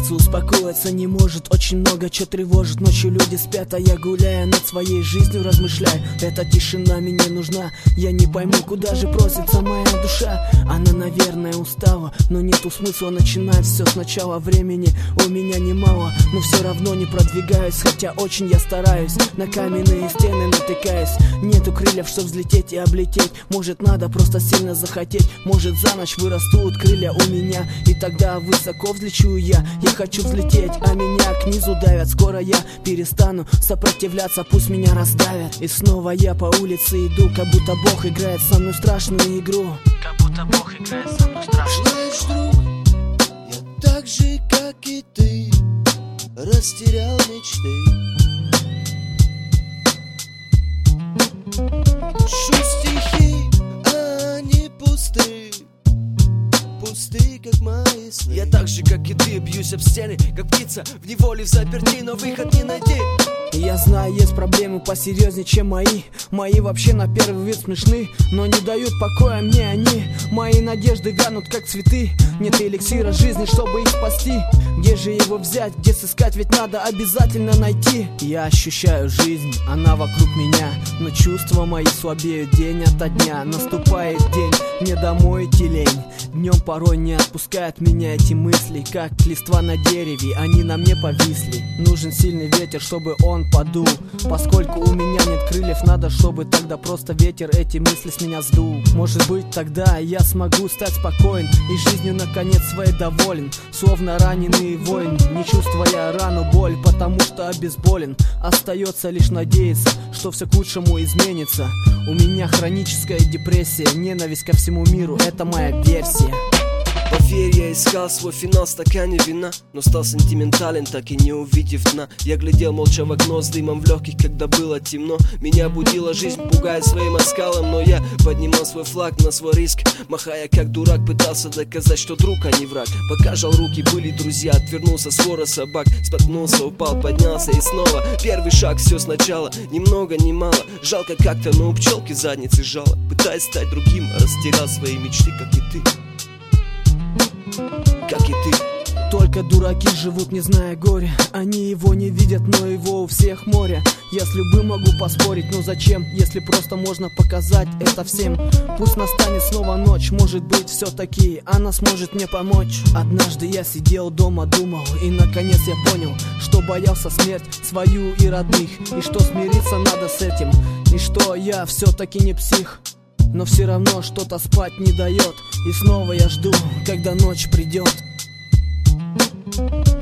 сердце успокоиться не может. Очень много чего тревожит, ночью люди спят, а я, гуляя над своей жизнью, размышляю. Эта тишина мне нужна, я не пойму, куда же просится моя душа. Она, наверное, устала, но нету смысла начинать все сначала. Времени у меня немало, но все равно не продвигаюсь, хотя очень я стараюсь. На каменные стены натыкаюсь, нету крыльев, чтоб взлететь и облететь. Может, надо просто сильно захотеть, может, за ночь вырастут крылья у меня, и тогда высоко взлечу я. Я хочу взлететь, а меня к низу давят. Скоро я перестану сопротивляться, пусть меня раздавят. И снова я по улице иду, как будто Бог играет со мной страшную игру. Как будто Бог играет со мной страшную игру. Знаешь, друг, я так же, как и ты, растерял мечты. Пишу стихи, а они пусты, пусты, как мои сны. Я так же, как и ты, бьюсь об стены, как птица в неволе в заперти, но выход не найти. Я знаю, есть проблемы посерьезнее, чем мои. Мои вообще на первый вид смешны, но не дают покоя мне они. Мои надежды вянут, как цветы. Нет эликсира жизни, чтобы их спасти. Где же его взять, где сыскать, ведь надо обязательно найти. Я ощущаю жизнь, она вокруг меня, но чувства мои слабеют день ото дня. Наступает день, мне домой идти лень. Днем порой не отпускают меня эти мысли, как листва на дереве, они на мне повисли. Нужен сильный ветер, чтобы он подул. Поскольку у меня нет крыльев, надо, чтобы тогда просто ветер эти мысли с меня сдул. Может быть, тогда я смогу стать спокоен и жизнью наконец своей доволен. Словно раненый воин, не чувствуя рану, боль, потому что обезболен. Остается лишь надеяться, что все к лучшему изменится. У меня хроническая депрессия, ненависть ко всему миру, это моя версия. Поверь, я искал свой финал в стакане вина, но стал сентиментален, так и не увидев дна. Я глядел молча в окно с дымом в легких, когда было темно. Меня будила жизнь, пугая своим оскалом, но я поднимал свой флаг на свой риск. Махая как дурак, пытался доказать, что друг, а не враг. Пока жал руки, были друзья, отвернулся свора собак. Споткнулся, упал, поднялся и снова. Первый шаг, все сначала, ни много ни мало. Жалко как-то, но у пчелки задницы жало. Пытаясь стать другим, растерял свои мечты, как и ты. Как и ты. Только дураки живут, не зная горя. Они его не видят, но его у всех море. Я с любым могу поспорить, но зачем, если просто можно показать это всем. Пусть настанет снова ночь, может быть все-таки она сможет мне помочь. Однажды я сидел дома, думал, и наконец я понял, что боялся смерть свою и родных, и что смириться надо с этим, и что я все-таки не псих. Но все равно что-то спать не дает, и снова я жду, когда ночь придет.